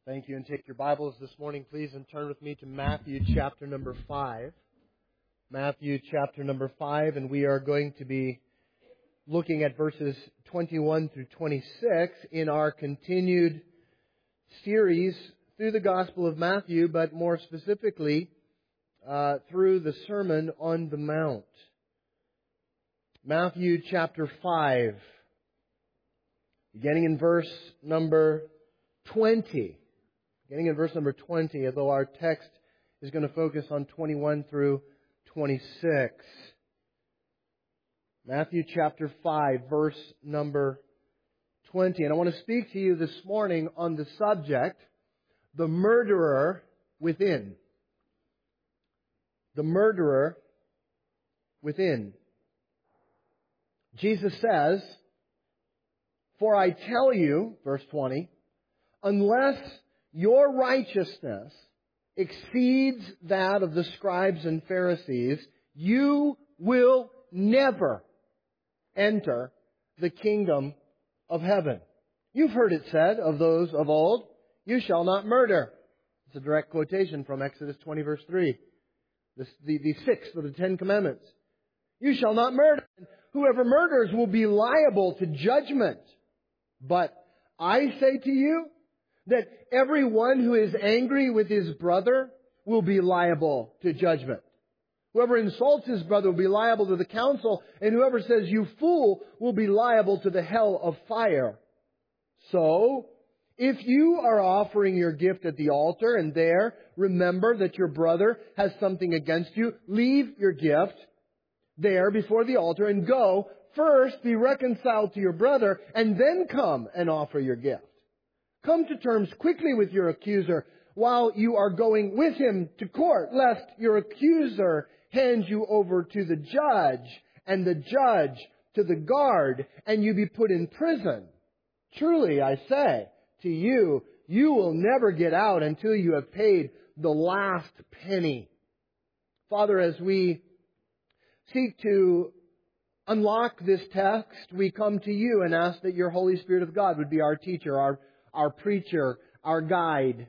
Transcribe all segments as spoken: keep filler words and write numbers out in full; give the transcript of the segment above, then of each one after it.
Thank you. And take your Bibles this morning, please, and turn with me to Matthew chapter number five. Matthew chapter number five, and we are going to be looking at verses twenty-one through twenty-six in our continued series through the Gospel of Matthew, but more specifically uh, through the Sermon on the Mount. Matthew chapter five, beginning in verse number twenty. Beginning in verse number twenty, although our text is going to focus on twenty-one through twenty-six. Matthew chapter five, verse number twenty. And I want to speak to you this morning on the subject, the murderer within. The murderer within. Jesus says, "For I tell you," verse twenty, "unless your righteousness exceeds that of the scribes and Pharisees, you will never enter the kingdom of heaven." You've heard it said of those of old, "You shall not murder." It's a direct quotation from Exodus twenty, verse three. The, the, the sixth of the Ten Commandments. "You shall not murder. Whoever murders will be liable to judgment. But I say to you that everyone who is angry with his brother will be liable to judgment. Whoever insults his brother will be liable to the council, and whoever says, 'You fool,' will be liable to the hell of fire. So, if you are offering your gift at the altar and there remember that your brother has something against you, leave your gift there before the altar and go, first be reconciled to your brother, and then come and offer your gift. Come to terms quickly with your accuser while you are going with him to court, lest your accuser hand you over to the judge, and the judge to the guard, and you be put in prison. Truly, I say to you, you will never get out until you have paid the last penny." Father, as we seek to unlock this text, we come to you and ask that your Holy Spirit of God would be our teacher, our our preacher, our guide.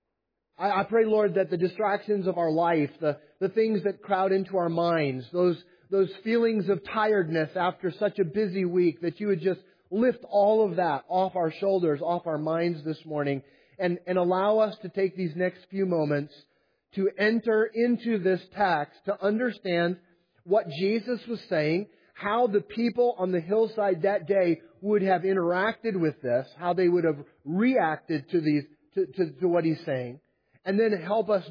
I, I pray, Lord, that the distractions of our life, the, the things that crowd into our minds, those, those feelings of tiredness after such a busy week, that you would just lift all of that off our shoulders, off our minds this morning, and, and allow us to take these next few moments to enter into this text, to understand what Jesus was saying, how the people on the hillside that day would have interacted with this, how they would have reacted to these to, to, to what he's saying, and then help us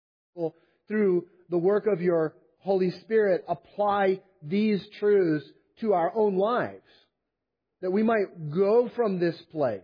through the work of your Holy Spirit apply these truths to our own lives, that we might go from this place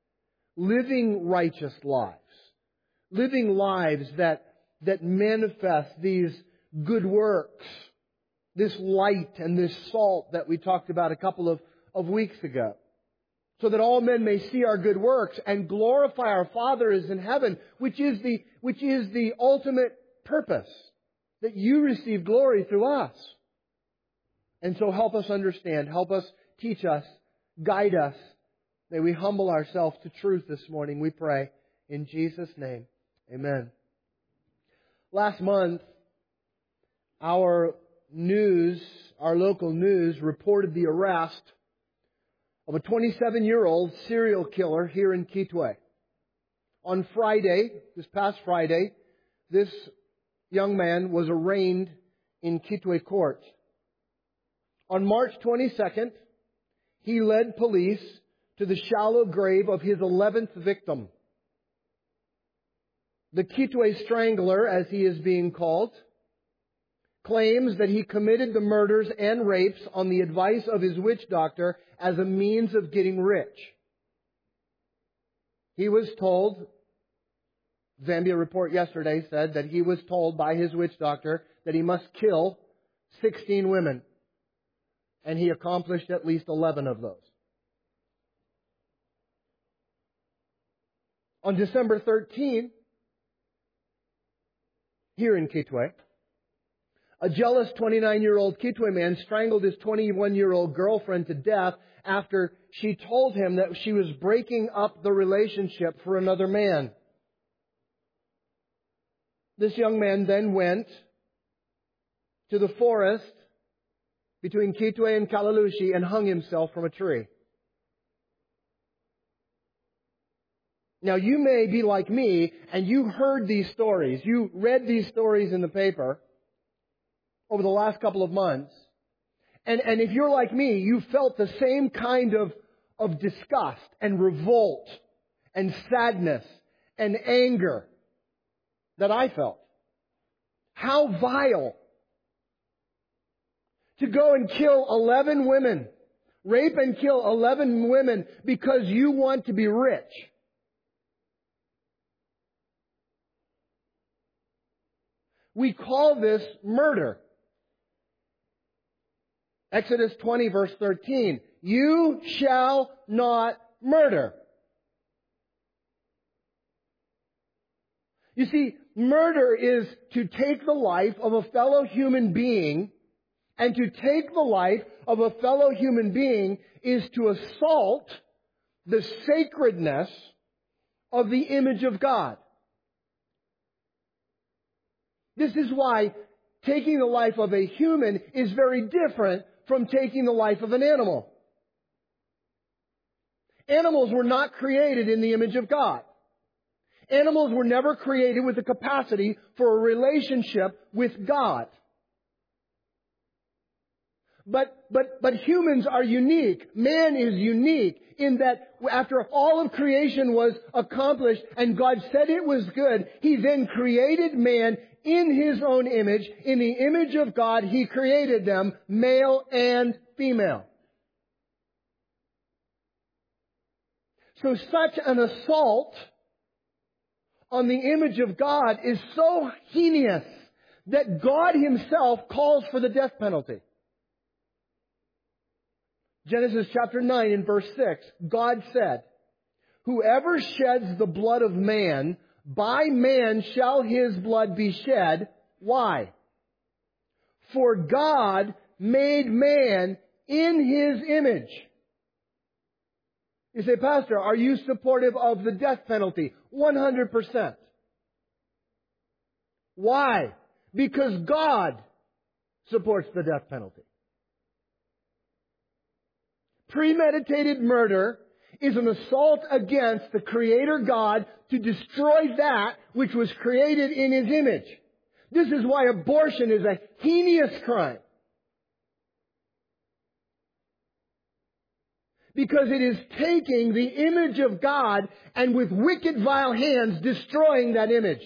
living righteous lives, living lives that that manifest these good works, this light and this salt that we talked about a couple of, of weeks ago, so that all men may see our good works and glorify our Father who is in heaven, which is the, which is the ultimate purpose, that you receive glory through us. And so help us understand, help us teach us, guide us. May we humble ourselves to truth this morning, we pray. In Jesus' name, amen. Last month, our news, our local news, reported the arrest of a twenty-seven-year-old serial killer here in Kitwe. On Friday, this past Friday, this young man was arraigned in Kitwe court. On March twenty-second, he led police to the shallow grave of his eleventh victim. The Kitwe Strangler, as he is being called, claims that he committed the murders and rapes on the advice of his witch doctor as a means of getting rich. He was told, Zambia Report yesterday said that he was told by his witch doctor that he must kill sixteen women. And he accomplished at least eleven of those. On December thirteenth, here in Kitwe, a jealous twenty-nine-year-old Kitwe man strangled his twenty-one-year-old girlfriend to death after she told him that she was breaking up the relationship for another man. This young man then went to the forest between Kitwe and Kalalushi and hung himself from a tree. Now, you may be like me, and you heard these stories. You read these stories in the paper over the last couple of months. And, and if you're like me, you felt the same kind of, of disgust and revolt and sadness and anger that I felt. How vile to go and kill eleven women, rape and kill eleven women because you want to be rich. We call this murder. Exodus twenty, verse thirteen. You shall not murder. You see, murder is to take the life of a fellow human being, and to take the life of a fellow human being is to assault the sacredness of the image of God. This is why taking the life of a human is very different from taking the life of an animal. Animals were not created in the image of God. Animals were never created with the capacity for a relationship with God. But, but, but humans are unique. Man is unique in that after all of creation was accomplished and God said it was good, He then created man in His own image. In the image of God, He created them, male and female. So such an assault on the image of God is so heinous that God Himself calls for the death penalty. Genesis chapter nine and verse six, God said, "Whoever sheds the blood of man, by man shall his blood be shed." Why? For God made man in His image. You say, Pastor, are you supportive of the death penalty? one hundred percent. Why? Because God supports the death penalty. Premeditated murder is an assault against the Creator God to destroy that which was created in His image. This is why abortion is a heinous crime. Because it is taking the image of God and with wicked, vile hands destroying that image.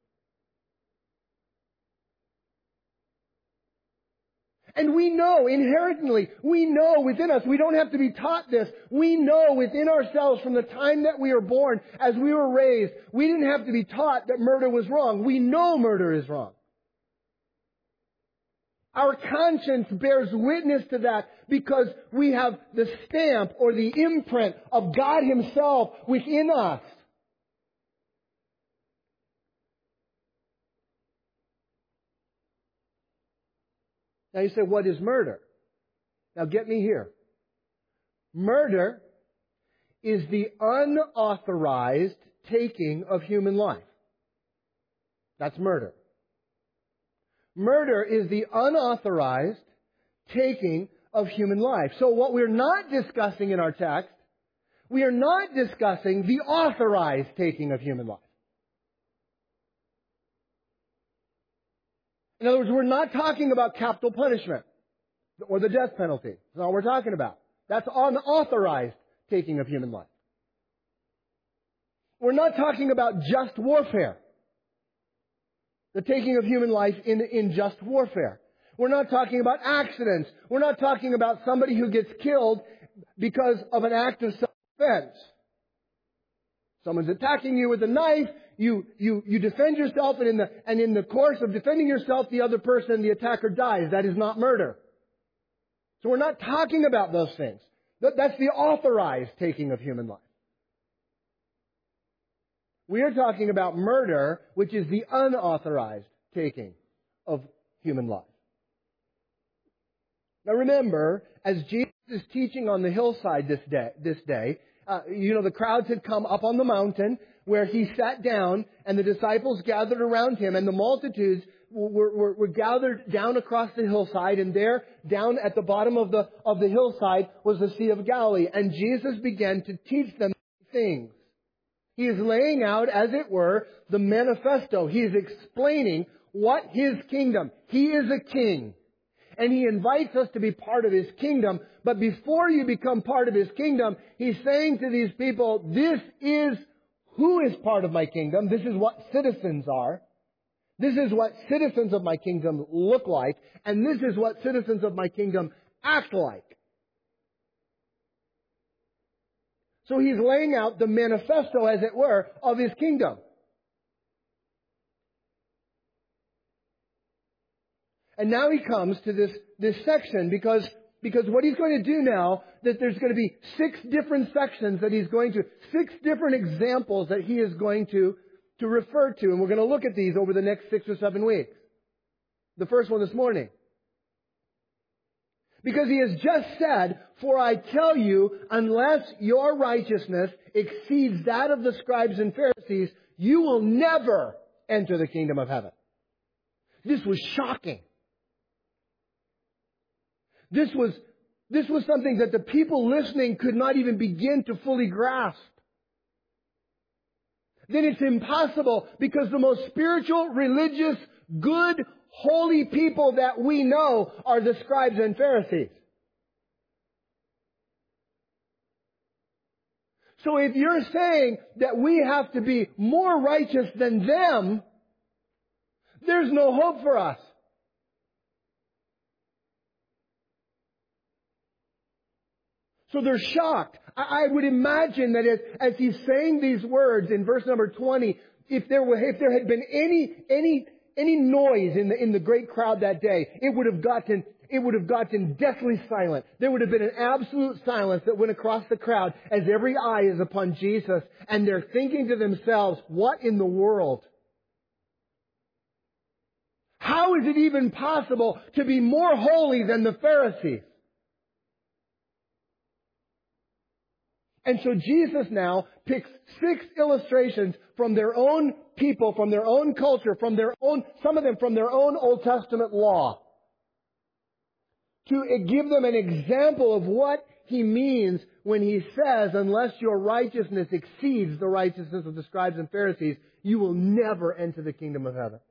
And we know inherently, we know within us, we don't have to be taught this, we know within ourselves from the time that we were born, as we were raised, we didn't have to be taught that murder was wrong. We know murder is wrong. Our conscience bears witness to that because we have the stamp or the imprint of God Himself within us. Now you say, what is murder? Now get me here. Murder is the unauthorized taking of human life. That's murder. Murder is the unauthorized taking of human life. So what we're not discussing in our text, we are not discussing the authorized taking of human life. In other words, we're not talking about capital punishment or the death penalty. That's not what we're talking about. That's unauthorized taking of human life. We're not talking about just warfare. The taking of human life in, in just warfare. We're not talking about accidents. We're not talking about somebody who gets killed because of an act of self-defense. Someone's attacking you with a knife, you, you, you defend yourself, and in the, and in the course of defending yourself, the other person, the attacker, dies. That is not murder. So we're not talking about those things. That, that's the authorized taking of human life. We are talking about murder, which is the unauthorized taking of human life. Now remember, as Jesus is teaching on the hillside this day, this day, uh, you know, the crowds had come up on the mountain where he sat down and the disciples gathered around him and the multitudes were, were, were gathered down across the hillside, and there, down at the bottom of the, of the hillside, was the Sea of Galilee. And Jesus began to teach them things. He is laying out, as it were, the manifesto. He is explaining what His kingdom. He is a king. And He invites us to be part of His kingdom. But before you become part of His kingdom, He's saying to these people, this is who is part of my kingdom. This is what citizens are. This is what citizens of my kingdom look like. And this is what citizens of my kingdom act like. So He's laying out the manifesto, as it were, of His kingdom. And now He comes to this, this section because, because what He's going to do now, that there's going to be six different sections that He's going to, six different examples that He is going to, to refer to. And we're going to look at these over the next six or seven weeks. The first one this morning. Because He has just said, for I tell you, unless your righteousness exceeds that of the scribes and Pharisees, you will never enter the kingdom of heaven. This was shocking. This was, this was something that the people listening could not even begin to fully grasp. Then it's impossible, because the most spiritual, religious, good, holy people that we know are the scribes and Pharisees. So if you're saying that we have to be more righteous than them, there's no hope for us. So they're shocked. I would imagine that as, as he's saying these words in verse number twenty, if there were, if there had been any, any, any noise in the, in the great crowd that day, it would have gotten, it would have gotten deathly silent. There would have been an absolute silence that went across the crowd as every eye is upon Jesus, and they're thinking to themselves, what in the world? How is it even possible to be more holy than the Pharisees? And so Jesus now picks six illustrations from their own people, from their own culture, from their own, some of them from their own Old Testament law, to give them an example of what He means when He says, unless your righteousness exceeds the righteousness of the scribes and Pharisees, you will never enter the kingdom of heaven.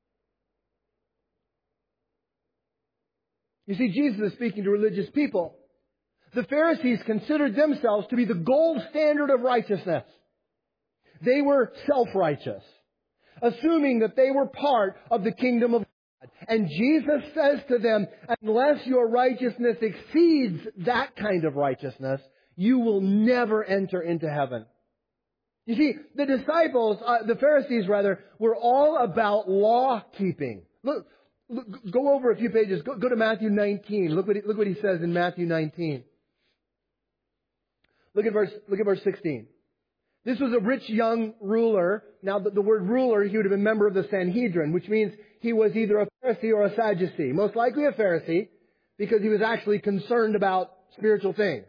You see, Jesus is speaking to religious people. The Pharisees considered themselves to be the gold standard of righteousness. They were self-righteous, assuming that they were part of the kingdom of God. And Jesus says to them, unless your righteousness exceeds that kind of righteousness, you will never enter into heaven. You see, the disciples, uh, the Pharisees rather, were all about law keeping. Look, look, go over a few pages. Go, go to Matthew nineteen. Look what he, look what he says in Matthew nineteen. Look at verse, look at verse sixteen. This was a rich young ruler. Now, the, the word ruler, he would have been a member of the Sanhedrin, which means he was either a Pharisee or a Sadducee. Most likely a Pharisee, because he was actually concerned about spiritual things.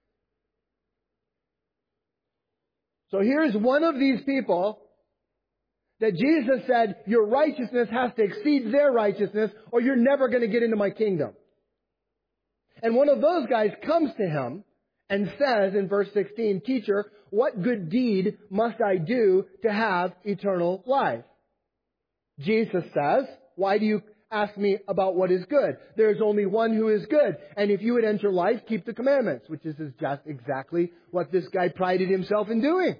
So here's one of these people that Jesus said, your righteousness has to exceed their righteousness, or you're never going to get into my kingdom. And one of those guys comes to him and says in verse sixteen, Teacher, what good deed must I do to have eternal life? Jesus says, why do you ask me about what is good? There is only one who is good. And if you would enter life, keep the commandments, which is just exactly what this guy prided himself in doing.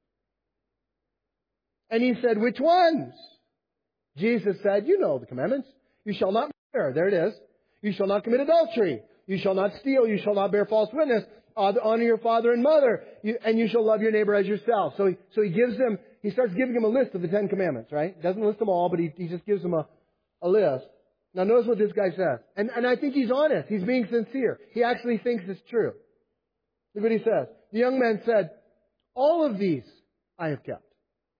And he said, which ones? Jesus said, you know the commandments. You shall not murder. There it is. You shall not commit adultery. You shall not steal. You shall not bear false witness. Honor your father and mother, you, and you shall love your neighbor as yourself. So he, so he gives them, he starts giving them a list of the Ten Commandments, right? Doesn't list them all, but he, he just gives them a, a list. Now notice what this guy says. And, and I think he's honest. He's being sincere. He actually thinks it's true. Look what he says. The young man said, all of these I have kept.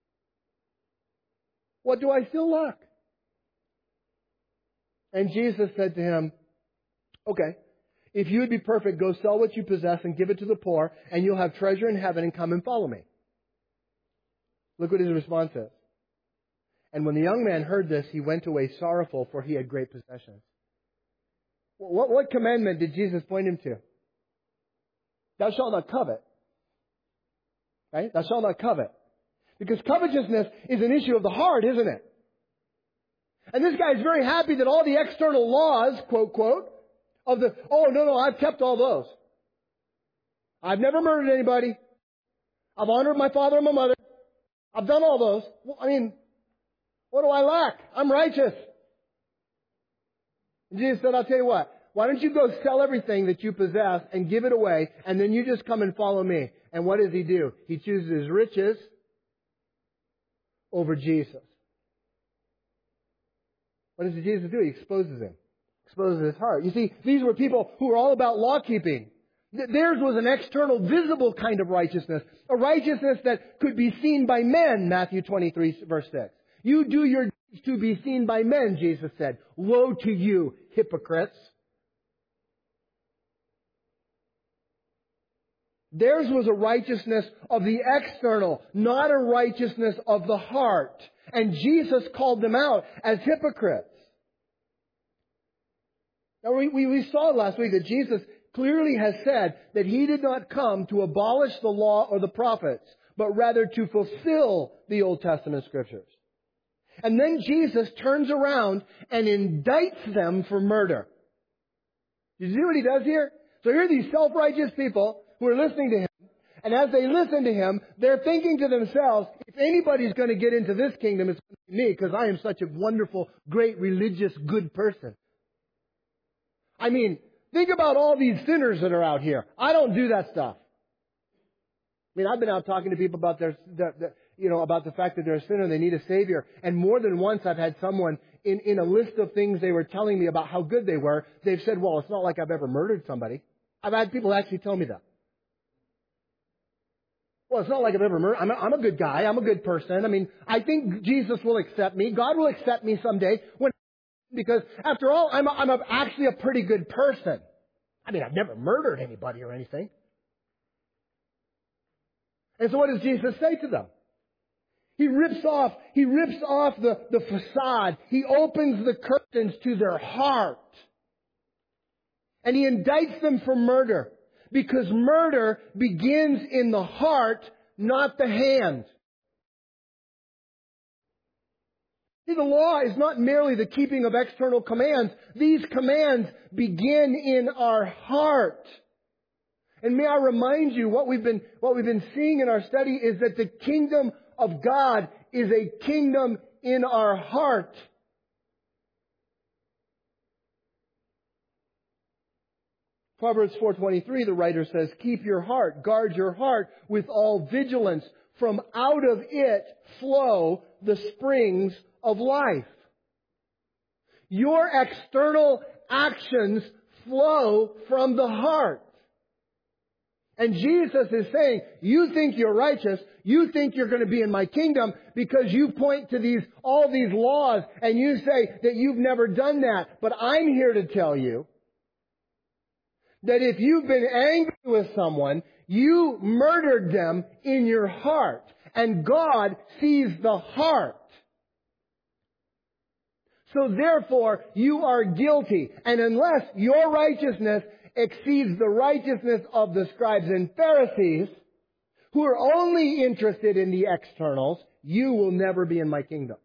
What do I still lack? And Jesus said to him, okay, if you would be perfect, go sell what you possess and give it to the poor, and you'll have treasure in heaven, and come and follow me. Look what his response is. And when the young man heard this, he went away sorrowful, for he had great possessions. What, what commandment did Jesus point him to? Thou shalt not covet. Right? Thou shalt not covet. Because covetousness is an issue of the heart, isn't it? And this guy is very happy that all the external laws, quote, quote, of the, oh, no, no, I've kept all those. I've never murdered anybody. I've honored my father and my mother. I've done all those. Well, I mean, what do I lack? I'm righteous. And Jesus said, I'll tell you what. Why don't you go sell everything that you possess and give it away, and then you just come and follow me. And what does he do? He chooses his riches over Jesus. What does Jesus do? He exposes him. Exposes his heart. You see, these were people who were all about law keeping. Theirs was an external, visible kind of righteousness. A righteousness that could be seen by men, Matthew twenty-three, verse six. You do your deeds to be seen by men, Jesus said. Woe to you, hypocrites. Theirs was a righteousness of the external, not a righteousness of the heart. And Jesus called them out as hypocrites. Now, we, we, we saw last week that Jesus clearly has said that He did not come to abolish the law or the prophets, but rather to fulfill the Old Testament Scriptures. And then Jesus turns around and indicts them for murder. You see what He does here? So here are these self-righteous people who are listening to Him. And as they listen to Him, they're thinking to themselves, if anybody's going to get into this kingdom, it's going to be me, because I am such a wonderful, great, religious, good person. I mean, think about all these sinners that are out here. I don't do that stuff. I mean, I've been out talking to people about their, the, the, you know, about the fact that they're a sinner and they need a Savior. And more than once I've had someone in, in a list of things they were telling me about how good they were, they've said, well, it's not like I've ever murdered somebody. I've had people actually tell me that. Well, it's not like I've ever murdered. I'm a, I'm a good guy. I'm a good person. I mean, I think Jesus will accept me. God will accept me someday. When, because after all, I'm, a, I'm a, actually a pretty good person. I mean, I've never murdered anybody or anything. And so what does Jesus say to them? He rips off, he rips off the, the facade. He opens the curtains to their heart. And He indicts them for murder. Because murder begins in the heart, not the hand. See, the law is not merely the keeping of external commands. These commands begin in our heart. And may I remind you, what we've been, what we've been seeing in our study is that the kingdom of God is a kingdom in our heart. Proverbs four twenty-three, the writer says, keep your heart, guard your heart with all vigilance. From out of it flow the springs of life. Your external actions flow from the heart. And Jesus is saying, you think you're righteous, you think you're going to be in my kingdom because you point to these, all these laws and you say that you've never done that. But I'm here to tell you that if you've been angry with someone, you murdered them in your heart. And God sees the heart. So therefore, you are guilty. And unless your righteousness exceeds the righteousness of the scribes and Pharisees, who are only interested in the externals, you will never be in my kingdom.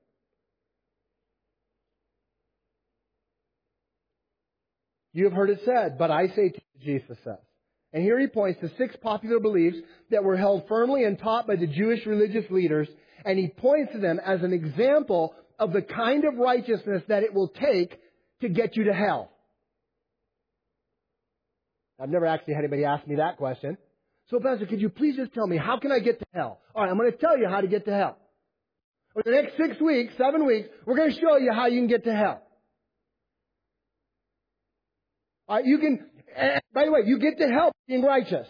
You have heard it said, but I say to you, Jesus says. And here he points to six popular beliefs that were held firmly and taught by the Jewish religious leaders, and he points to them as an example of the kind of righteousness that it will take to get you to hell. I've never actually had anybody ask me that question. So, Pastor, could you please just tell me, how can I get to hell? All right, I'm going to tell you how to get to hell. Over the next six weeks, seven weeks, we're going to show you how you can get to hell. All right, you can, by the way, you get to hell being righteous.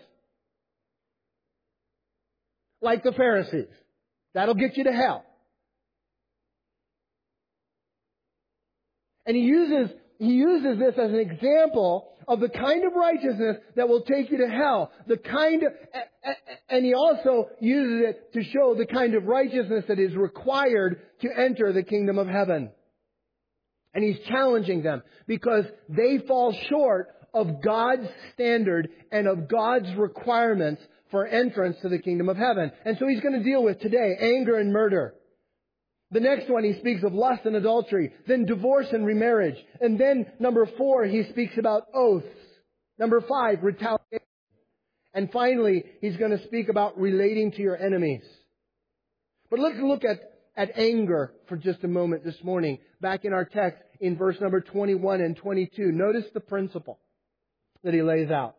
Like the Pharisees. That'll get you to hell. And he uses, he uses this as an example of the kind of righteousness that will take you to hell. The kind of, and he also uses it to show the kind of righteousness that is required to enter the kingdom of heaven. And he's challenging them because they fall short of God's standard and of God's requirements for entrance to the kingdom of heaven. And so he's going to deal with today anger and murder. The next one, he speaks of lust and adultery, then divorce and remarriage. And then, number four, he speaks about oaths. Number five, retaliation. And finally, he's going to speak about relating to your enemies. But let's look at, at anger for just a moment this morning. Back in our text, in verse number twenty-one and twenty-two, notice the principle that he lays out.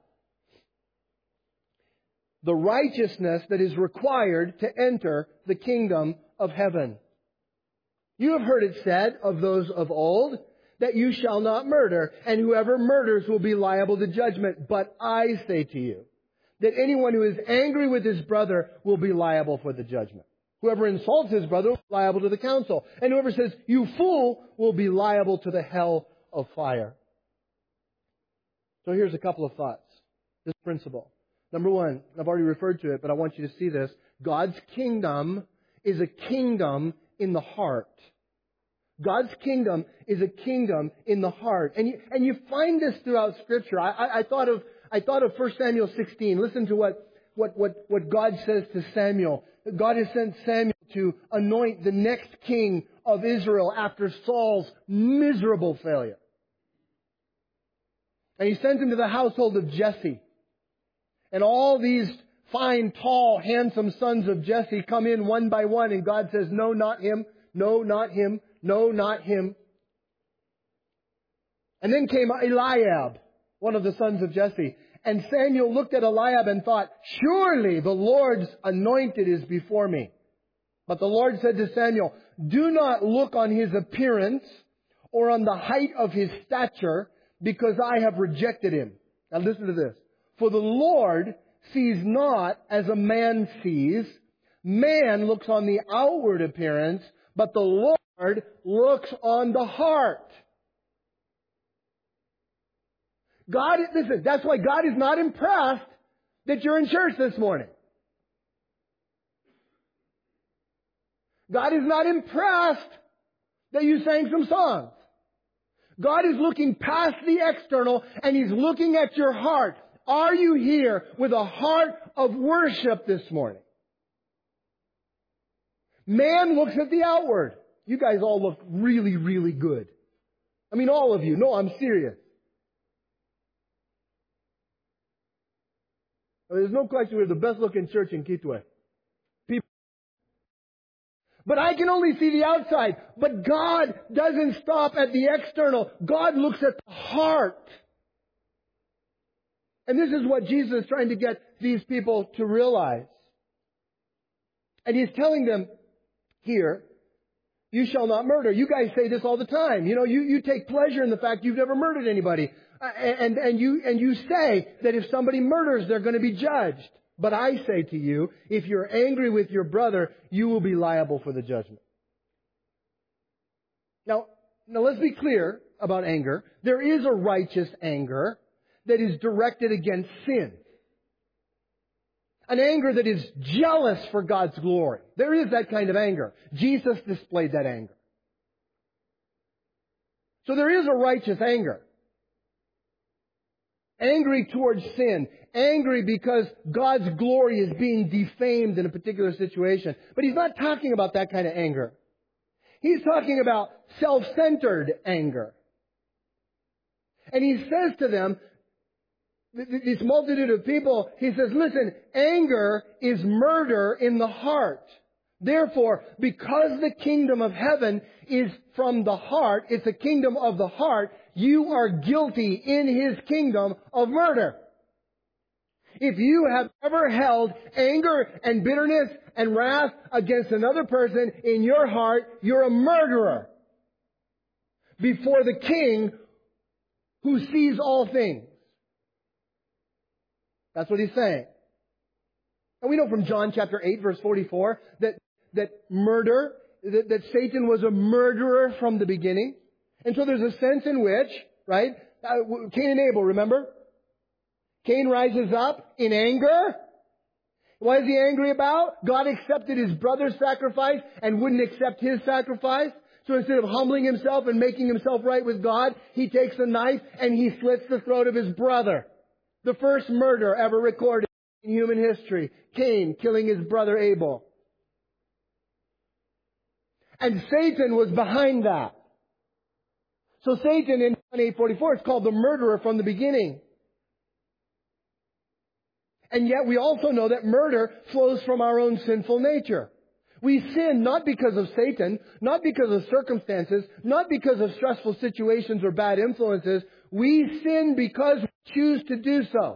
The righteousness that is required to enter the kingdom of heaven. You have heard it said of those of old that you shall not murder, and whoever murders will be liable to judgment. But I say to you that anyone who is angry with his brother will be liable for the judgment. Whoever insults his brother will be liable to the council. And whoever says, you fool, will be liable to the hell of fire. So here's a couple of thoughts. This principle. Number one, I've already referred to it, but I want you to see this. God's kingdom is a kingdom in the heart. God's kingdom is a kingdom in the heart. And you, and you find this throughout Scripture. I, I, I thought of, I thought of First Samuel sixteen. Listen to what, what, what, what God says to Samuel. God has sent Samuel to anoint the next king of Israel after Saul's miserable failure. And he sent him to the household of Jesse. And all these fine, tall, handsome sons of Jesse come in one by one, and God says, no, not him. No, not him. No, not him. And then came Eliab, one of the sons of Jesse. And Samuel looked at Eliab and thought, surely the Lord's anointed is before me. But the Lord said to Samuel, do not look on his appearance or on the height of his stature, because I have rejected him. Now listen to this. For the Lord sees not as a man sees. Man looks on the outward appearance, but the Lord looks on the heart. God, listen, that's why God is not impressed that you're in church this morning. God is not impressed that you sang some songs. God is looking past the external and He's looking at your heart. Are you here with a heart of worship this morning? Man looks at the outward. You guys all look really, really good. I mean, all of you. No, I'm serious. There's no question we're the best looking church in Kitwe. People. But I can only see the outside. But God doesn't stop at the external. God looks at the heart. And this is what Jesus is trying to get these people to realize. And He's telling them here, you shall not murder. You guys say this all the time. You know, you, you take pleasure in the fact you've never murdered anybody. Uh, and, and, you, and you say that if somebody murders, they're going to be judged. But I say to you, if you're angry with your brother, you will be liable for the judgment. Now, now let's be clear about anger. There is a righteous anger that is directed against sin. An anger that is jealous for God's glory. There is that kind of anger. Jesus displayed that anger. So there is a righteous anger. Angry towards sin. Angry because God's glory is being defamed in a particular situation. But He's not talking about that kind of anger. He's talking about self-centered anger. And He says to them, this multitude of people, He says, listen, anger is murder in the heart. Therefore, because the kingdom of heaven is from the heart, it's a kingdom of the heart, you are guilty in His kingdom of murder. If you have ever held anger and bitterness and wrath against another person in your heart, you're a murderer before the King who sees all things. That's what He's saying. And we know from John chapter eight, verse forty-four, that, that murder, that, that Satan was a murderer from the beginning. And so there's a sense in which right? Uh, Cain and Abel, remember? Cain rises up in anger. What is he angry about? God accepted his brother's sacrifice and wouldn't accept his sacrifice. So instead of humbling himself and making himself right with God, he takes a knife and he slits the throat of his brother. The first murder ever recorded in human history. Cain killing his brother Abel. And Satan was behind that. So Satan in John eight forty-four is called the murderer from the beginning. And yet we also know that murder flows from our own sinful nature. We sin not because of Satan, not because of circumstances, not because of stressful situations or bad influences. We sin because we choose to do so.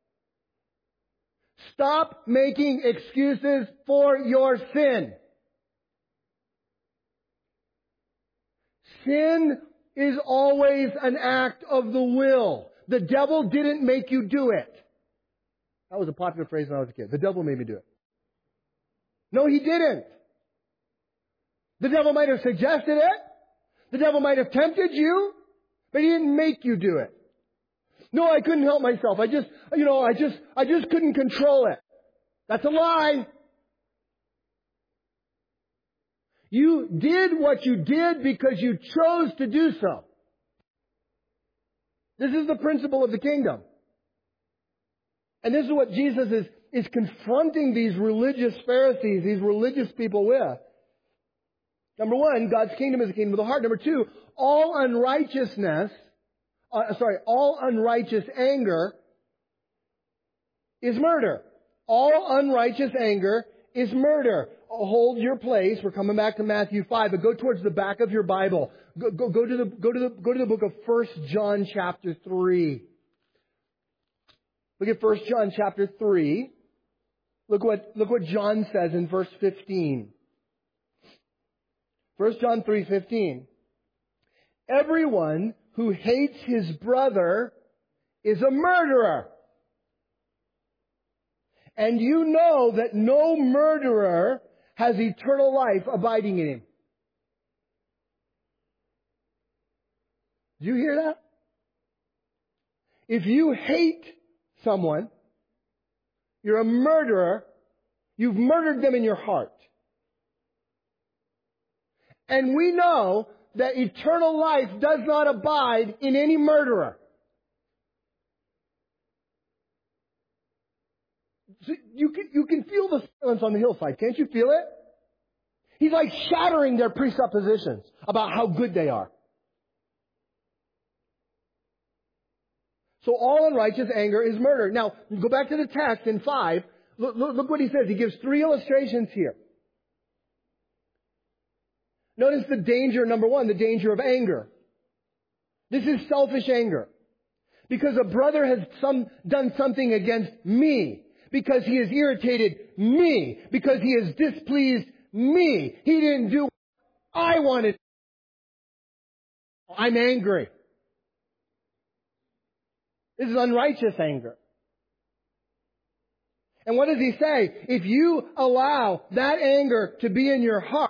Stop making excuses for your sin. Sin is always an act of the will. The devil didn't make you do it. That was a popular phrase when I was a kid. The devil made me do it. No, he didn't. The devil might have suggested it. The devil might have tempted you, but he didn't make you do it. No, I couldn't help myself. I just, you know, I just, I just couldn't control it. That's a lie. You did what you did because you chose to do so. This is the principle of the kingdom. And this is what Jesus is, is confronting these religious Pharisees, these religious people with. Number one, God's kingdom is a kingdom of the heart. Number two, all unrighteousness, uh, sorry, all unrighteous anger is murder. All unrighteous anger is murder. Hold your place. We're coming back to Matthew five, but go towards the back of your Bible. Go, go, go to the, go to the, go to the book of First John chapter three. Look at First John chapter three. Look what, look what John says in verse fifteen. First John three fifteen. Everyone who hates his brother is a murderer. And you know that no murderer has eternal life abiding in him. Do you hear that? If you hate someone, you're a murderer. You've murdered them in your heart. And we know that eternal life does not abide in any murderer. So you can, you can feel the silence on the hillside. Can't you feel it? He's like shattering their presuppositions about how good they are. So all unrighteous anger is murder. Now, go back to the text in five. Look, look, look what he says. He gives three illustrations here. Notice the danger, number one, the danger of anger. This is selfish anger. Because a brother has some, done something against me. Because he has irritated me. Because he has displeased me. He didn't do what I wanted. I'm angry. This is unrighteous anger. And what does he say? If you allow that anger to be in your heart,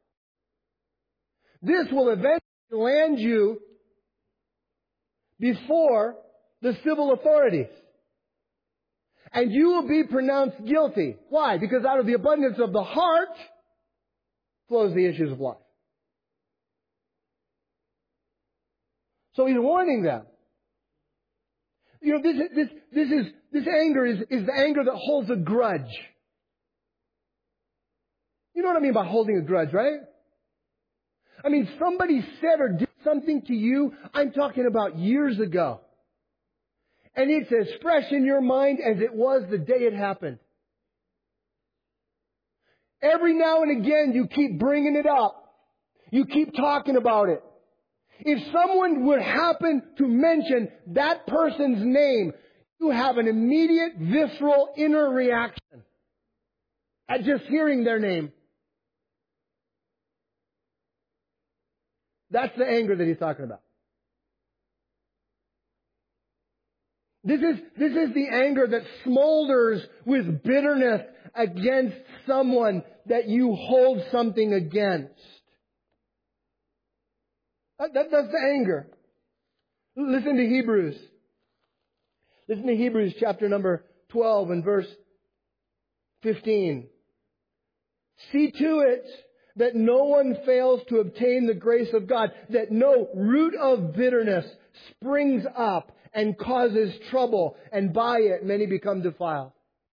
this will eventually land you before the civil authorities. And you will be pronounced guilty. Why? Because out of the abundance of the heart flows the issues of life. So he's warning them. You know, this, this, this is, this anger is, is the anger that holds a grudge. You know what I mean by holding a grudge, right? I mean, somebody said or did something to you, I'm talking about years ago. And it's as fresh in your mind as it was the day it happened. Every now and again, you keep bringing it up. You keep talking about it. If someone would happen to mention that person's name, you have an immediate, visceral, inner reaction at just hearing their name. That's the anger that he's talking about. This is, this is the anger that smolders with bitterness against someone that you hold something against. That, that, that's the anger. Listen to Hebrews. Listen to Hebrews chapter number twelve and verse fifteen. See to it that no one fails to obtain the grace of God, that no root of bitterness springs up and causes trouble, and by it many become defiled.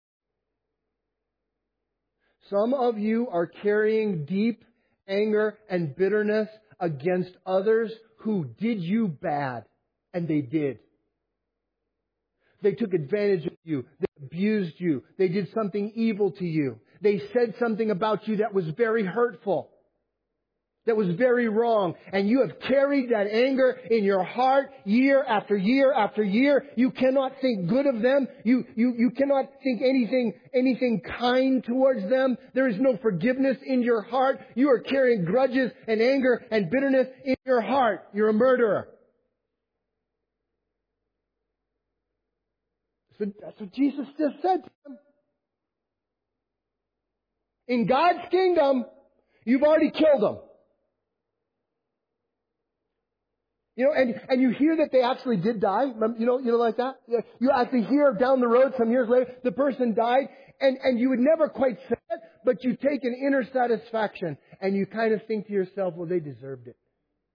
Some of you are carrying deep anger and bitterness against others who did you bad, and they did. They took advantage of you. They abused you. They did something evil to you. They said something about you that was very hurtful, that was very wrong. And you have carried that anger in your heart year after year after year. You cannot think good of them. You, you, you cannot think anything, anything kind towards them. There is no forgiveness in your heart. You are carrying grudges and anger and bitterness in your heart. You're a murderer. So that's what Jesus just said to them. In God's kingdom, you've already killed them. You know, and, and you hear that they actually did die. You know, you know, like that? You actually hear down the road some years later, the person died, and, and you would never quite say it, but you take an inner satisfaction, and you kind of think to yourself, well, they deserved it.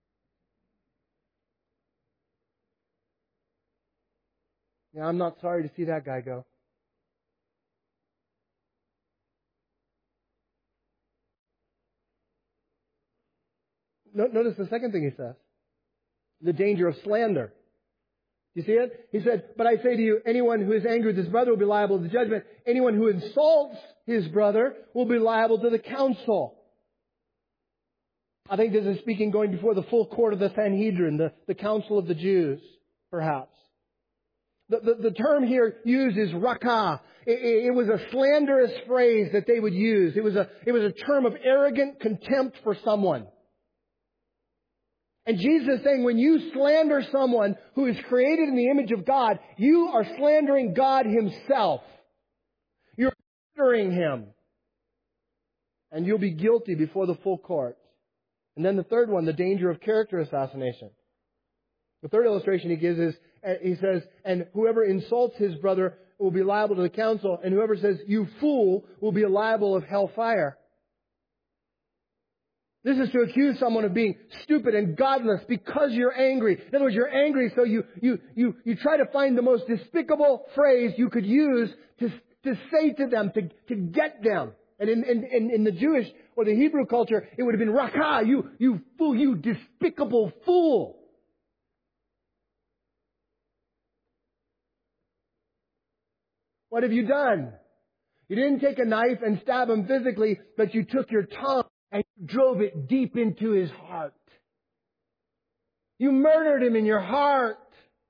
Yeah, I'm not sorry to see that guy go. Notice the second thing he says. The danger of slander. You see it? He said, but I say to you, anyone who is angry with his brother will be liable to the judgment. Anyone who insults his brother will be liable to the council. I think this is speaking going before the full court of the Sanhedrin, the, the council of the Jews, perhaps. The, the, the term here used is rakah. It, it, it was a slanderous phrase that they would use. It was a, it was a term of arrogant contempt for someone. And Jesus is saying when you slander someone who is created in the image of God, you are slandering God Himself. You're murdering Him. And you'll be guilty before the full court. And then the third one, the danger of character assassination. The third illustration he gives is, he says, and whoever insults his brother will be liable to the council, and whoever says, you fool, will be liable of hellfire. This is to accuse someone of being stupid and godless because you're angry. In other words, you're angry, so you, you, you, you try to find the most despicable phrase you could use to, to say to them, to, to get them. And in, in, in the Jewish or the Hebrew culture, it would have been rakah, you, you fool, you despicable fool. What have you done? You didn't take a knife and stab him physically, but you took your tongue and you drove it deep into his heart. You murdered him in your heart.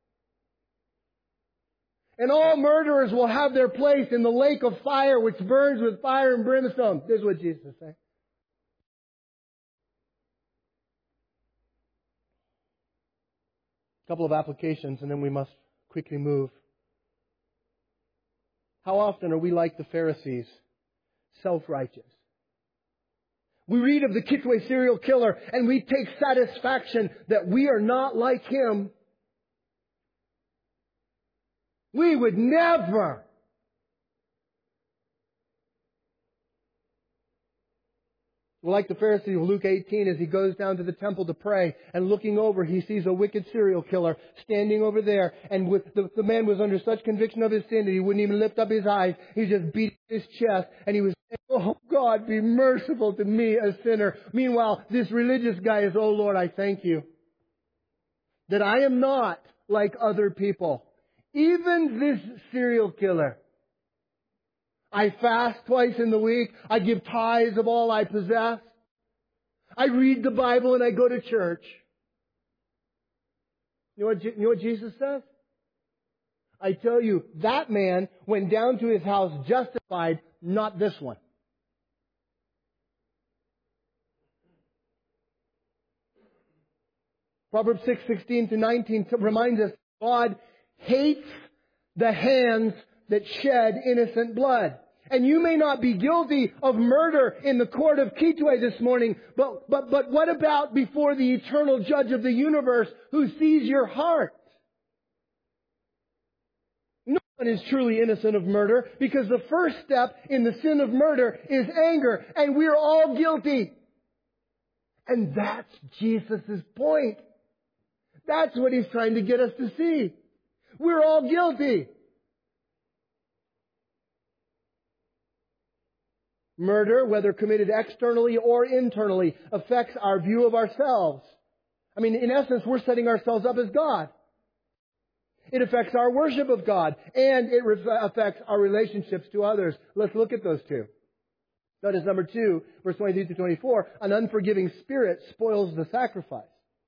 And all murderers will have their place in the lake of fire which burns with fire and brimstone. This is what Jesus is saying. A couple of applications and then we must quickly move. How often are we like the Pharisees, self-righteous? We read of the Kitwe serial killer and we take satisfaction that we are not like him. We would never. Well, like the Pharisee of Luke eighteen, as he goes down to the temple to pray, and looking over, he sees a wicked serial killer standing over there. And with the, the man was under such conviction of his sin that he wouldn't even lift up his eyes. He just beat his chest, and he was saying, oh God, be merciful to me, a sinner. Meanwhile, this religious guy is, oh Lord, I thank you that I am not like other people. Even this serial killer. I fast twice in the week. I give tithes of all I possess. I read the Bible and I go to church. You know what, you know what Jesus says? I tell you, that man went down to his house justified, not this one. Proverbs six sixteen to nineteen reminds us God hates the hands that shed innocent blood. And you may not be guilty of murder in the court of Kitwe this morning, but, but, but what about before the eternal judge of the universe who sees your heart? one is truly innocent of murder, because the first step in the sin of murder is anger, and we're all guilty. And that's Jesus' point. That's what He's trying to get us to see. We're all guilty. Murder, whether committed externally or internally, affects our view of ourselves. I mean, in essence, we're setting ourselves up as God. It affects our worship of God, and it re- affects our relationships to others. Let's look at those two. Notice number two, verse twenty-three to twenty-four, an unforgiving spirit spoils the sacrifice.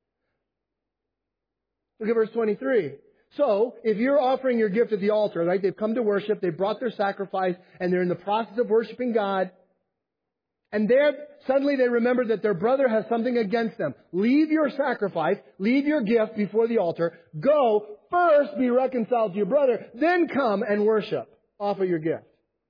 Look at verse twenty-three. So, if you're offering your gift at the altar, right, they've come to worship, they've brought their sacrifice, and they're in the process of worshiping God, and there, suddenly they remember that their brother has something against them. Leave your sacrifice, leave your gift before the altar, go, first be reconciled to your brother, then come and worship. Offer your gift.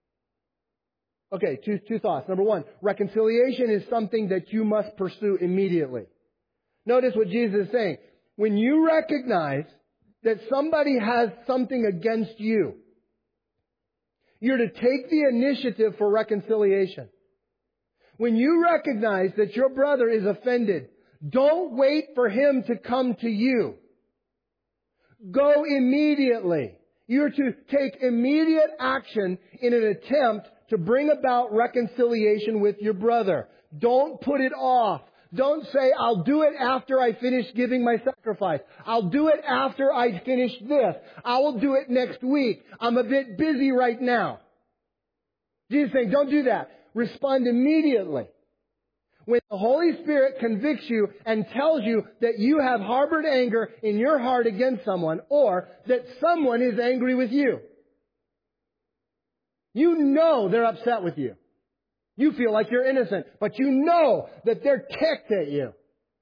Okay, two, two thoughts. Number one, reconciliation is something that you must pursue immediately. Notice what Jesus is saying. When you recognize that somebody has something against you, you're to take the initiative for reconciliation. When you recognize that your brother is offended, don't wait for him to come to you. Go immediately. You're to take immediate action in an attempt to bring about reconciliation with your brother. Don't put it off. Don't say, I'll do it after I finish giving my sacrifice. I'll do it after I finish this. I will do it next week. I'm a bit busy right now. Jesus is saying, don't do that. Respond immediately. When the Holy Spirit convicts you and tells you that you have harbored anger in your heart against someone, or that someone is angry with you. You know they're upset with you. You feel like you're innocent, but you know that they're ticked at you.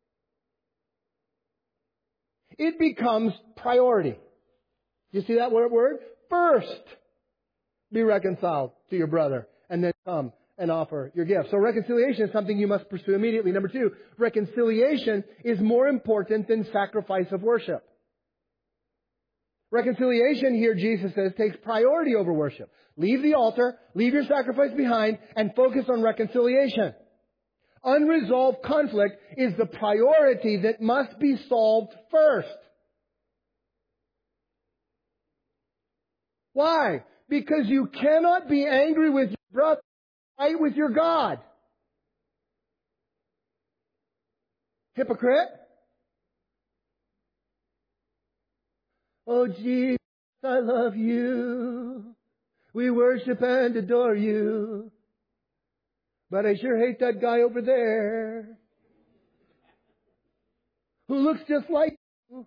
It becomes priority. You see that word? First, be reconciled to your brother, and then come and offer your gift. So reconciliation is something you must pursue immediately. Number two, reconciliation is more important than sacrifice of worship. Reconciliation here, Jesus says, takes priority over worship. Leave the altar, leave your sacrifice behind, and focus on reconciliation. Unresolved conflict is the priority that must be solved first. Why? Because you cannot be angry with your brother, fight with your God. Hypocrite. Oh, Jesus, I love you. We worship and adore you. But I sure hate that guy over there who looks just like you.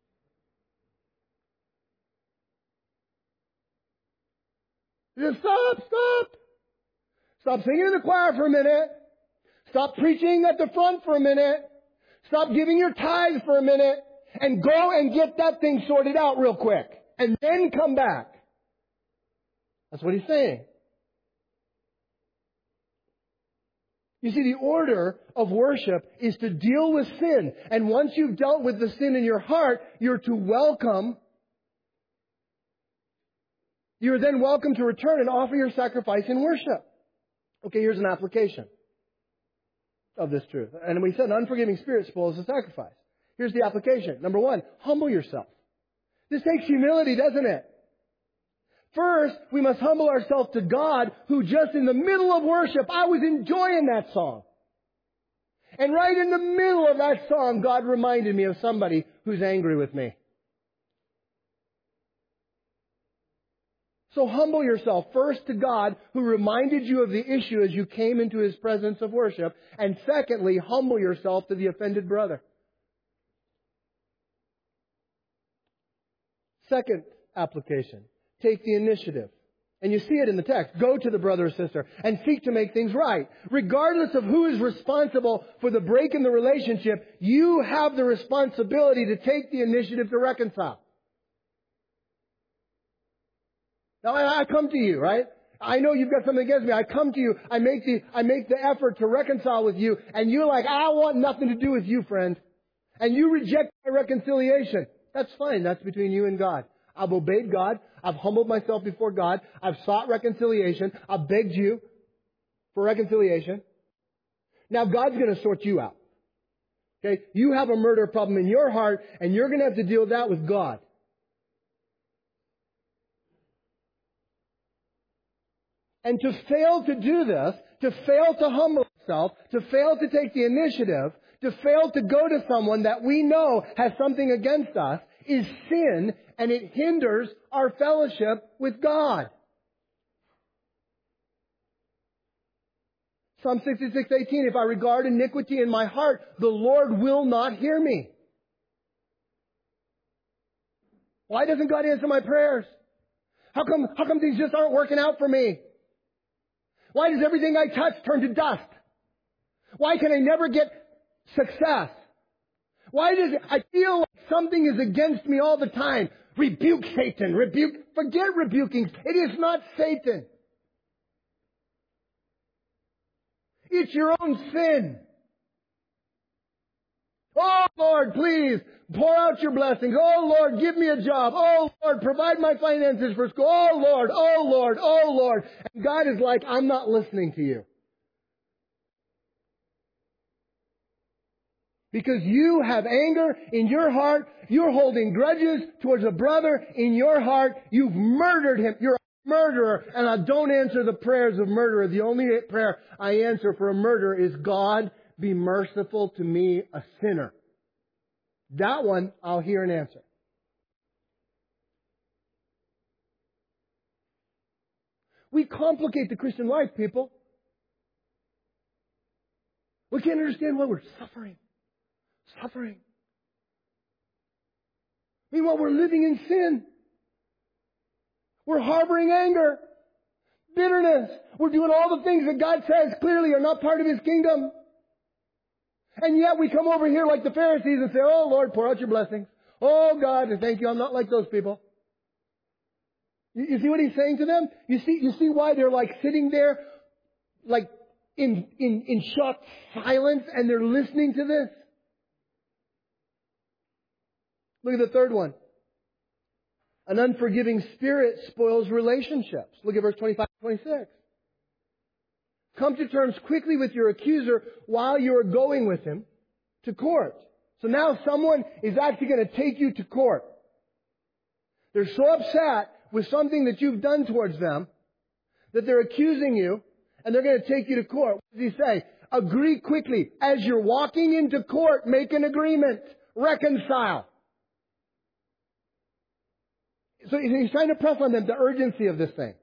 Just stop, stop. Stop singing in the choir for a minute. Stop preaching at the front for a minute. Stop giving your tithes for a minute. And go and get that thing sorted out real quick. And then come back. That's what he's saying. You see, the order of worship is to deal with sin. And once you've dealt with the sin in your heart, you're to welcome. You're then welcome to return and offer your sacrifice in worship. Okay, here's an application of this truth. And we said an unforgiving spirit spoils the sacrifice. Here's the application. Number one, humble yourself. This takes humility, doesn't it? First, we must humble ourselves to God, who just in the middle of worship, I was enjoying that song. And right in the middle of that song, God reminded me of somebody who's angry with me. So humble yourself first to God, who reminded you of the issue as you came into His presence of worship. And secondly, humble yourself to the offended brother. Second application. Take the initiative. And you see it in the text. Go to the brother or sister and seek to make things right. Regardless of who is responsible for the break in the relationship, you have the responsibility to take the initiative to reconcile. Now, I come to you, right? I know you've got something against me. I come to you. I make the, I make the effort to reconcile with you. And you're like, I want nothing to do with you, friend. And you reject my reconciliation. That's fine. That's between you and God. I've obeyed God. I've humbled myself before God. I've sought reconciliation. I've begged you for reconciliation. Now God's going to sort you out. Okay? You have a murder problem in your heart, and you're going to have to deal with that with God. And to fail to do this, to fail to humble yourself, to fail to take the initiative, to fail to go to someone that we know has something against us is sin, and it hinders our fellowship with God. Psalm sixty-six eighteen, if I regard iniquity in my heart, the Lord will not hear me. Why doesn't God answer my prayers? How come, how come things just aren't working out for me? Why does everything I touch turn to dust? Why can I never get success? Why does it, I feel like something is against me all the time? Rebuke Satan. Rebuke. Forget rebuking. It is not Satan. It's your own sin. Oh, Lord, please pour out your blessings. Oh, Lord, give me a job. Oh, Lord, provide my finances for school. Oh, Lord, oh, Lord, oh, Lord. And God is like, I'm not listening to you. Because you have anger in your heart. You're holding grudges towards a brother in your heart. You've murdered him. You're a murderer. And I don't answer the prayers of murderer. The only prayer I answer for a murderer is, God, be merciful to me, a sinner. That one, I'll hear and answer. We complicate the Christian life, people. We can't understand why we're suffering. Suffering. Meanwhile, we're living in sin. We're harboring anger, bitterness. We're doing all the things that God says clearly are not part of His kingdom. And yet we come over here like the Pharisees and say, oh, Lord, pour out your blessings. Oh, God, and thank you. I'm not like those people. You, you see what He's saying to them? You see, you see why they're like sitting there like in, in, in shocked silence and they're listening to this? Look at the third one. An unforgiving spirit spoils relationships. Look at verse twenty-five and twenty-six. Come to terms quickly with your accuser while you are going with him to court. So now someone is actually going to take you to court. They're so upset with something that you've done towards them that they're accusing you and they're going to take you to court. What does he say? Agree quickly. As you're walking into court, make an agreement. Reconcile. So he's trying to press on them the urgency of this thing.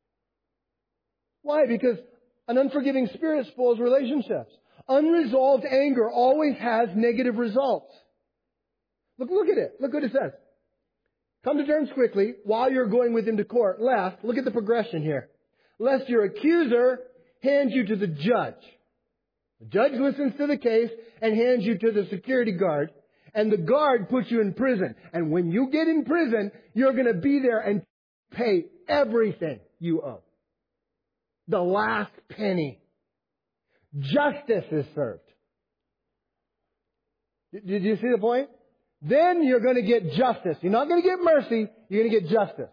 Why? Because an unforgiving spirit spoils relationships. Unresolved anger always has negative results. Look, look at it. Look what it says. Come to terms quickly while you're going with him to court. Lest, look at the progression here. Lest your accuser hands you to the judge. The judge listens to the case and hands you to the security guard. And the guard puts you in prison. And when you get in prison, you're going to be there and pay everything you owe. The last penny. Justice is served. Did you see the point? Then you're going to get justice. You're not going to get mercy. You're going to get justice.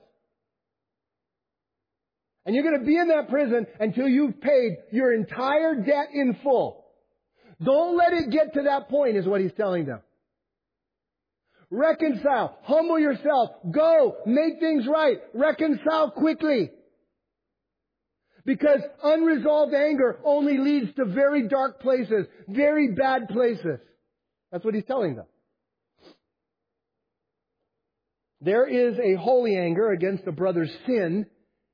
And you're going to be in that prison until you've paid your entire debt in full. Don't let it get to that point, is what he's telling them. Reconcile. Humble yourself. Go. Make things right. Reconcile quickly. Because unresolved anger only leads to very dark places, very bad places. That's what he's telling them. There is a holy anger against a brother's sin.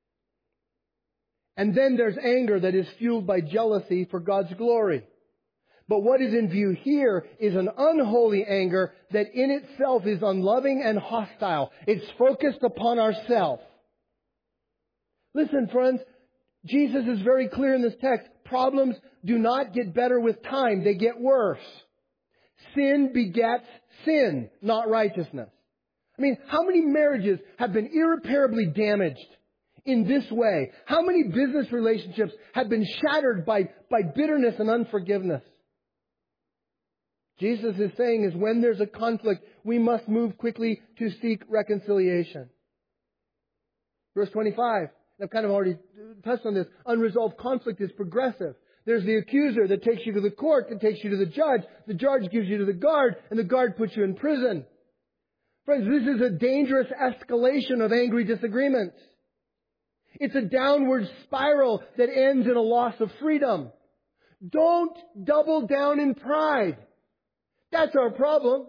And then there's anger that is fueled by jealousy for God's glory. But what is in view here is an unholy anger that in itself is unloving and hostile. It's focused upon ourselves. Listen, friends, Jesus is very clear in this text. Problems do not get better with time. They get worse. Sin begets sin, not righteousness. I mean, how many marriages have been irreparably damaged in this way? How many business relationships have been shattered by, by bitterness and unforgiveness? Jesus is saying is when there's a conflict, we must move quickly to seek reconciliation. Verse twenty-five, I've kind of already touched on this. Unresolved conflict is progressive. There's the accuser that takes you to the court, that takes you to the judge. The judge gives you to the guard, and the guard puts you in prison. Friends, this is a dangerous escalation of angry disagreements. It's a downward spiral that ends in a loss of freedom. Don't double down in pride. That's our problem.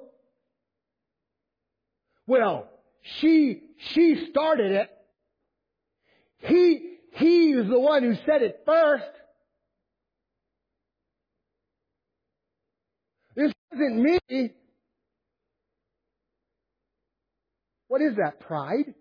Well, she, she started it. He, he is the one who said it first. This isn't me. What is that? Pride?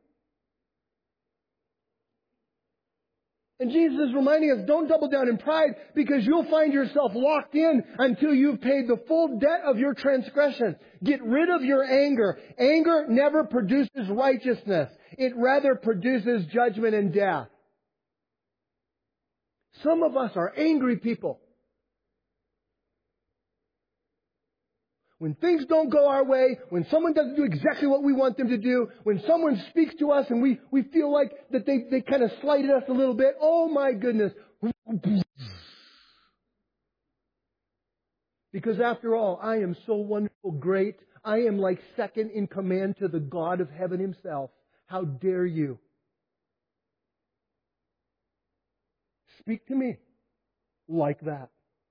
And Jesus is reminding us, don't double down in pride because you'll find yourself locked in until you've paid the full debt of your transgression. Get rid of your anger. Anger never produces righteousness. It rather produces judgment and death. Some of us are angry people. When things don't go our way, when someone doesn't do exactly what we want them to do, when someone speaks to us and we, we feel like that they, they kind of slighted us a little bit, oh my goodness. Because after all, I am so wonderful, great. I am like second in command to the God of heaven Himself. How dare you? Speak to me like that.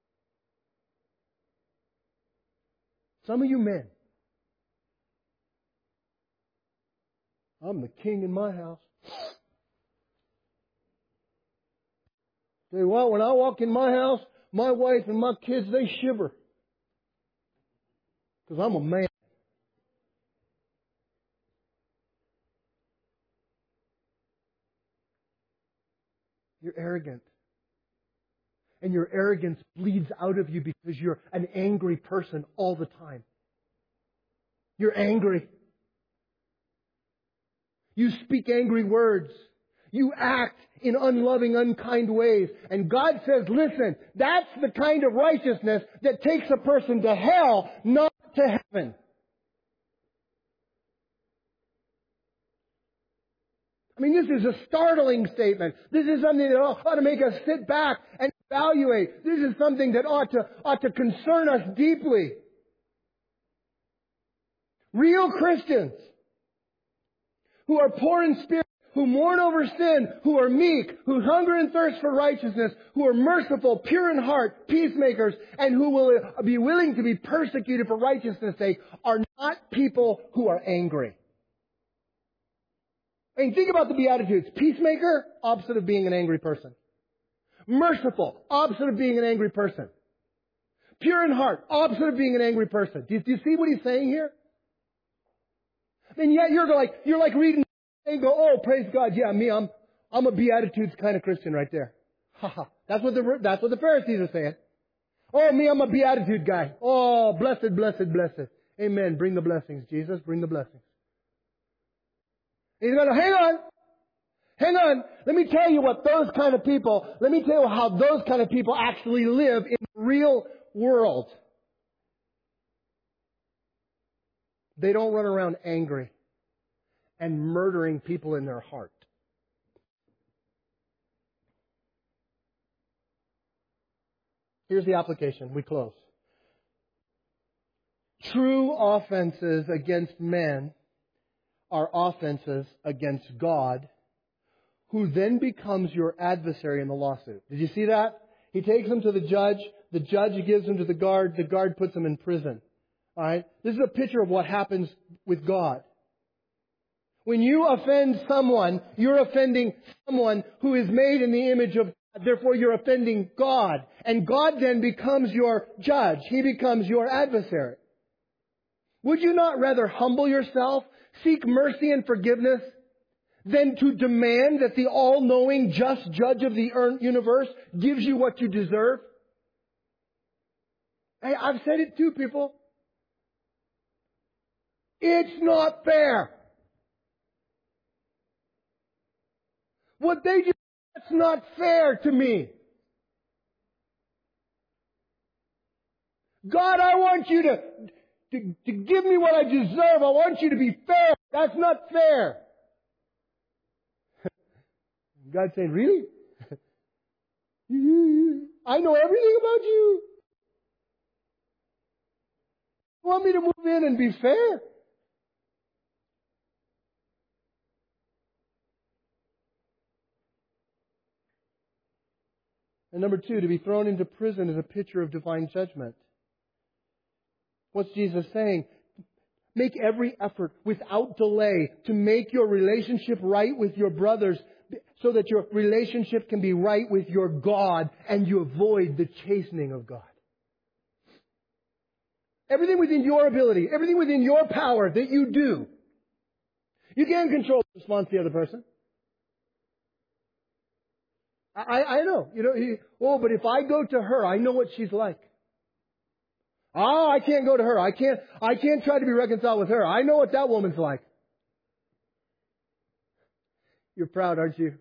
Some of you men, I'm the king in my house. Tell you what, when I walk in my house, my wife and my kids, they shiver. Because I'm a man. You're arrogant. And your arrogance bleeds out of you because you're an angry person all the time. You're angry. You speak angry words. You act in unloving, unkind ways. And God says, listen, that's the kind of righteousness that takes a person to hell, not to heaven. I mean, this is a startling statement. This is something that ought to make us sit back and evaluate. This is something that ought to, ought to concern us deeply. Real Christians who are poor in spirit, who mourn over sin, who are meek, who hunger and thirst for righteousness, who are merciful, pure in heart, peacemakers, and who will be willing to be persecuted for righteousness' sake, are not people who are angry. I mean, think about the Beatitudes. Peacemaker, opposite of being an angry person. Merciful, opposite of being an angry person. Pure in heart, opposite of being an angry person. Do you, do you see what he's saying here? And yet you're like, you're like reading and go, oh, praise God, yeah, me, I'm, I'm a Beatitudes kind of Christian right there. Ha ha. That's what the, that's what the Pharisees are saying. Oh, me, I'm a Beatitude guy. Oh, blessed, blessed, blessed. Amen. Bring the blessings, Jesus. Bring the blessings. He's going to, hang on. Hang on. Let me tell you what those kind of people, let me tell you how those kind of people actually live in the real world. They don't run around angry and murdering people in their heart. Here's the application. We close. True offenses against men are offenses against God, who then becomes your adversary in the lawsuit. Did you see that? He takes them to the judge. The judge gives them to the guard. The guard puts them in prison. All right? This is a picture of what happens with God. When you offend someone, you're offending someone who is made in the image of God. Therefore, you're offending God. And God then becomes your judge. He becomes your adversary. Would you not rather humble yourself, seek mercy and forgiveness, than to demand that the all-knowing, just judge of the universe gives you what you deserve? Hey, I've said it too, people. It's not fair. What they do, that's not fair to me. God, I want you to, to, to give me what I deserve. I want you to be fair. That's not fair. God's saying, really? I know everything about you. You want me to move in and be fair? And number two, to be thrown into prison is a picture of divine judgment. What's Jesus saying? Make every effort without delay to make your relationship right with your brothers so that your relationship can be right with your God and you avoid the chastening of God. Everything within your ability, everything within your power that you do, you can't control the response of the other person. I, I know. You know, he, oh, but if I go to her, I know what she's like. Oh, I can't go to her. I can't, I can't try to be reconciled with her. I know what that woman's like. You're proud, aren't you?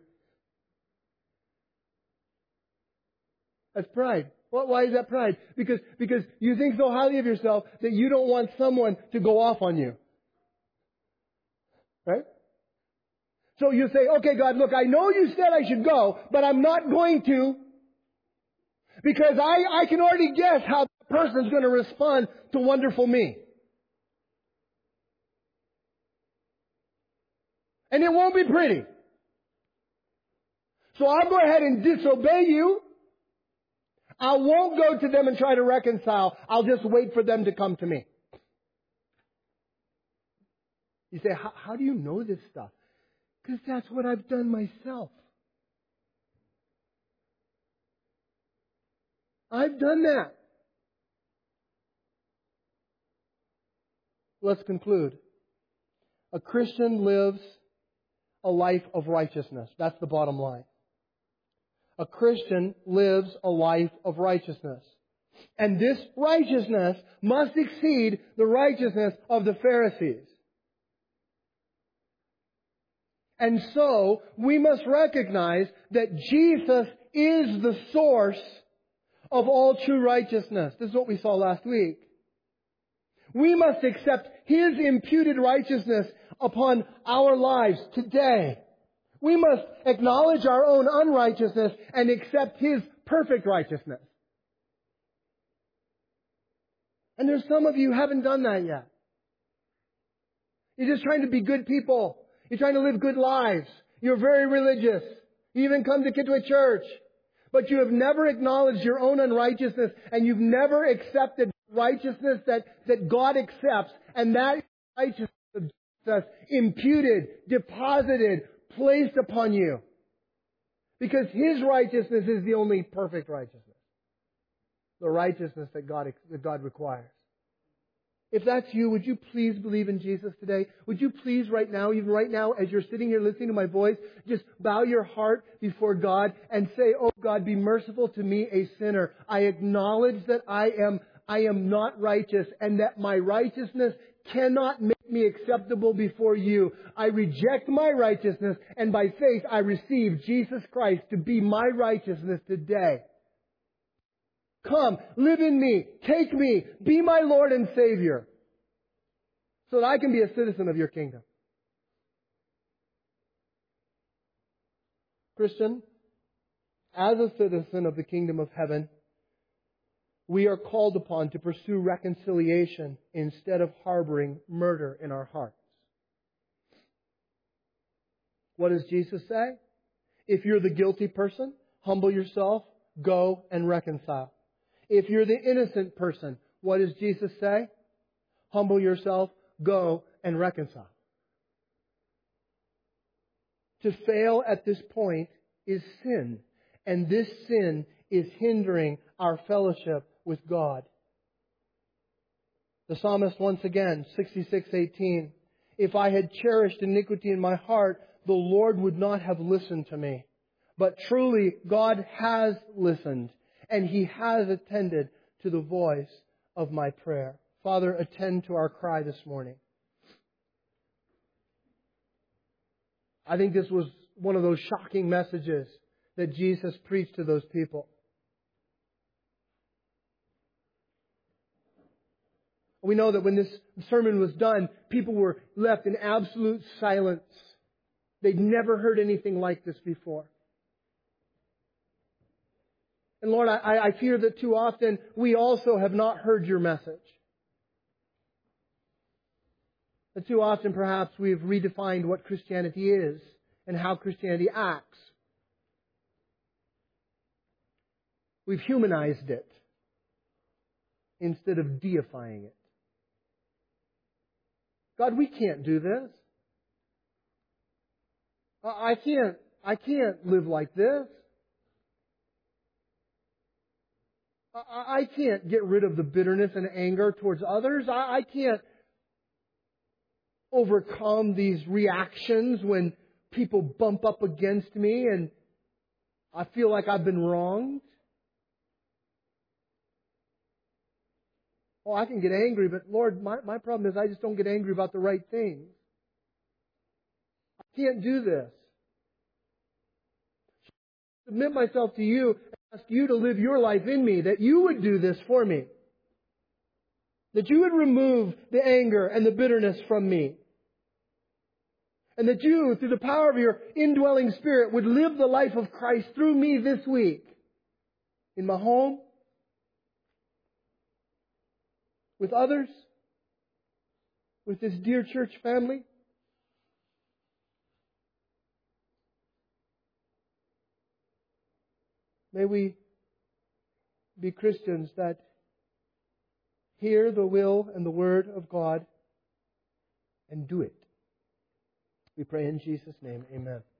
That's pride. Well, why is that pride? Because, because you think so highly of yourself that you don't want someone to go off on you. Right? So you say, okay, God, look, I know you said I should go, but I'm not going to because I, I can already guess how the person's going to respond to wonderful me. And it won't be pretty. So I'll go ahead and disobey you. I won't go to them and try to reconcile. I'll just wait for them to come to me. You say, how do you know this stuff? Because that's what I've done myself. I've done that. Let's conclude. A Christian lives a life of righteousness. That's the bottom line. A Christian lives a life of righteousness. And this righteousness must exceed the righteousness of the Pharisees. And so, we must recognize that Jesus is the source of all true righteousness. This is what we saw last week. We must accept His imputed righteousness upon our lives today. We must acknowledge our own unrighteousness and accept His perfect righteousness. And there's some of you who haven't done that yet. You're just trying to be good people. You're trying to live good lives. You're very religious. You even come to Kitwe Church. But you have never acknowledged your own unrighteousness and you've never accepted righteousness that, that God accepts. And that righteousness of Jesus imputed, deposited, placed upon you. Because His righteousness is the only perfect righteousness. The righteousness that God, that God requires. If that's you, would you please believe in Jesus today? Would you please right now, even right now, as you're sitting here listening to my voice, just bow your heart before God and say, oh God, be merciful to me, a sinner. I acknowledge that I am, I am not righteous and that my righteousness cannot make me acceptable before you. I reject my righteousness and by faith I receive Jesus Christ to be my righteousness today. Come, live in me, take me, be my Lord and Savior, so that I can be a citizen of your kingdom. Christian, as a citizen of the kingdom of heaven, we are called upon to pursue reconciliation instead of harboring murder in our hearts. What does Jesus say? If you're the guilty person, humble yourself, go and reconcile. If you're the innocent person, what does Jesus say? Humble yourself, go and reconcile. To fail at this point is sin. And this sin is hindering our fellowship with God. The psalmist once again, sixty-six eighteen, if I had cherished iniquity in my heart, the Lord would not have listened to me. But truly, God has listened. And He has attended to the voice of my prayer. Father, attend to our cry this morning. I think this was one of those shocking messages that Jesus preached to those people. We know that when this sermon was done, people were left in absolute silence. They'd never heard anything like this before. And Lord, I, I fear that too often we also have not heard your message. That too often perhaps we've redefined what Christianity is and how Christianity acts. We've humanized it instead of deifying it. God, we can't do this. I can't, I can't live like this. I can't get rid of the bitterness and anger towards others. I can't overcome these reactions when people bump up against me and I feel like I've been wronged. Oh, I can get angry, but Lord, my, my problem is I just don't get angry about the right things. I can't do this. Submit myself to you and ask you to live your life in me, that you would do this for me. That you would remove the anger and the bitterness from me. And that you, through the power of your indwelling Spirit, would live the life of Christ through me this week. In my home, with others, with this dear church family. May we be Christians that hear the will and the word of God and do it. We pray in Jesus' name. Amen.